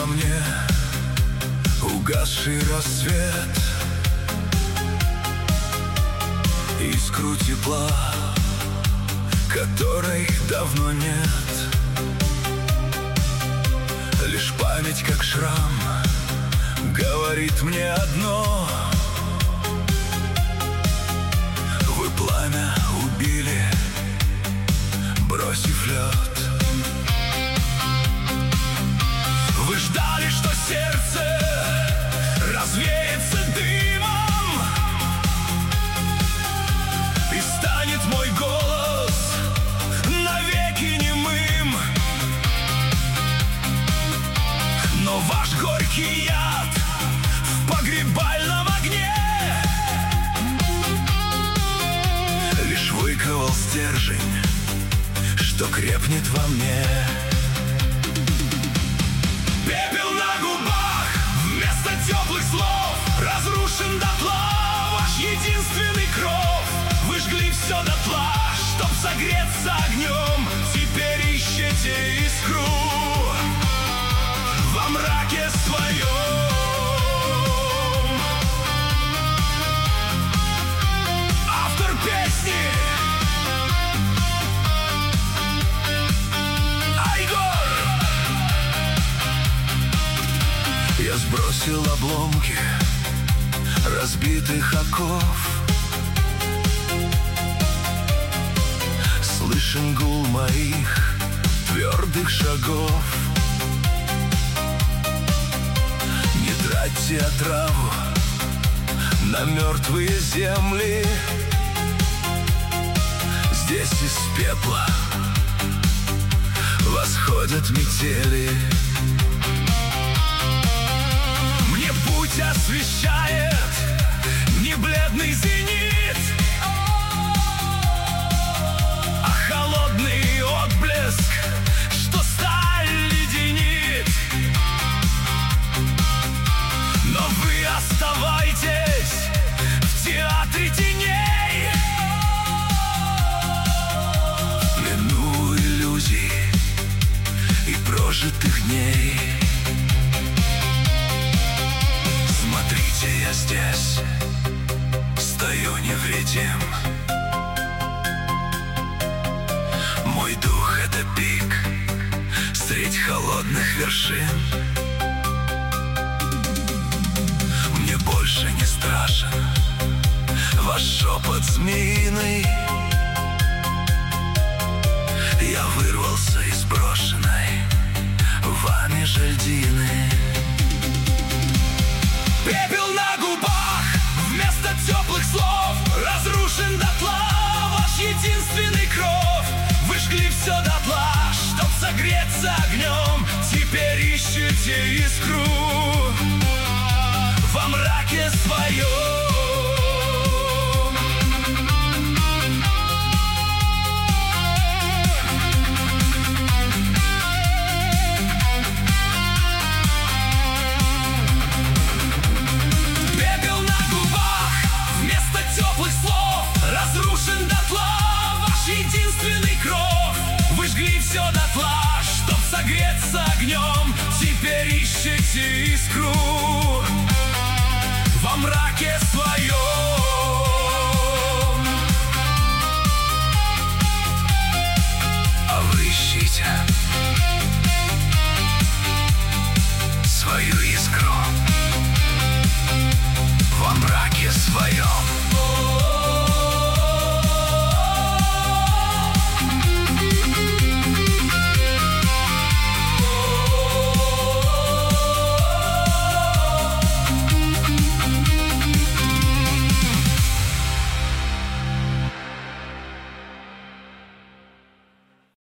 во мне угасший рассвет, искру тепла, которой давно нет. Лишь память, как шрам, говорит мне одно: вы пламя убили, бросив лед. Вы ждали, что сердце развеется дымом, и станет мой голос навеки немым. Но ваш горький яд в погребальном огне лишь выковал стержень, что крепнет во мне. Пепел на губах вместо теплых слов, разрушен дотла ваш единственный кров. Вы жгли все дотла, чтоб согреться огнем. Теперь ищете искру во мраке своем. Автор песни Айгор. Я сбросил обломки разбитых оков. Слышен гул моих твердых шагов. Не тратьте отраву на мертвые земли. Здесь из пепла восходят метели. Мне путь освещает не бледный зенит, а холодный отблеск, что сталь леденит. Но вы оставайтесь в театре теней, в плену иллюзий и прожитых дней. Смотрите, я здесь стою невредим. Мой дух — это пик средь холодных вершин. Мне больше не страшен ваш шепот змеиный. Я вырвался из брошенной вами же льдины. Пепел на губах вместо теплых слов, разрушен дотла ваш единственный кров. Вы жгли все дотла, чтоб согреться огнем. Теперь ищете искру во мраке своем. Пепел на губах вместо теплых слов, разрушен дотла ваш единственный кров. Вы жгли все дотла, чтоб согреться огнем. Теперь ищете искру во мраке своем. А вы ищите свою искру во мраке своем.